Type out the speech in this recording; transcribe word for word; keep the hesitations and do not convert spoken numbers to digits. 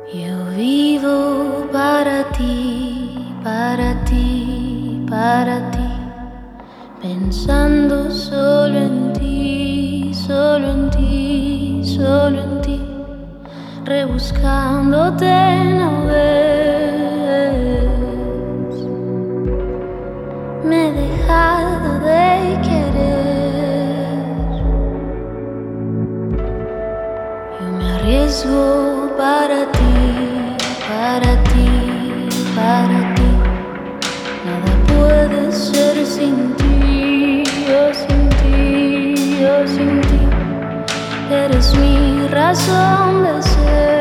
Yo vivo para ti, para ti, para ti, pensando solo en ti, solo en ti, solo en ti, rebuscándote no ves. Me he dejado de querer. Yo me arriesgo para ti, para ti, para ti. Nada puede ser sin ti, yo sin ti, yo sin ti. Eres mi razón de ser.